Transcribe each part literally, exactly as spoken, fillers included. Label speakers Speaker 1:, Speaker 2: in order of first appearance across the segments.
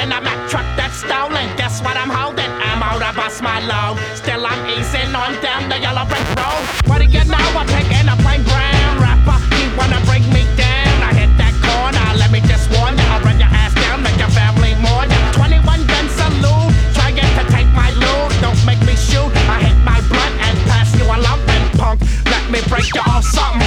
Speaker 1: in a Mack truck that's stolen. Guess what I'm holding? Ammo to bust my load. Still I'm easing on down the yellow brick road. What do you know? I'm picking a plain brown rapper. He wanna bring me down. I hit that corner. Let me just warn ya. I'll run your ass down, make your family mourn ya. twenty-one gun salute, trying to take my loot. Don't make me shoot. I hit my blunt and pass you a lump and punk. Let me break you off something.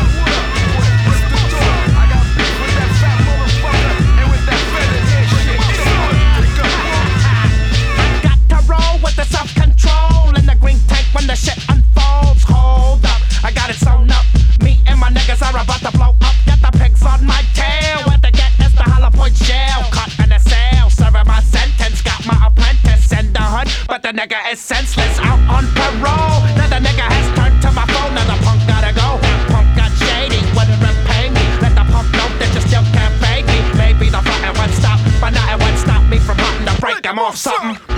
Speaker 1: The self-control in the green tank when the shit unfolds. Hold up, I got it sewn up. Me and my niggas are about to blow up. Got the pigs on my tail. What they get is the hollow point shell. Cut in a sale, serving my sentence. Got my apprentice in the hood, but the nigga is senseless. Out on parole, now the nigga has turned to my phone. Now the punk gotta go. Punk got shady, wouldn't repay me. Let the punk know that you still can't fake me. Maybe the front won't stop, but now it won't stop me from wanting to break him off something.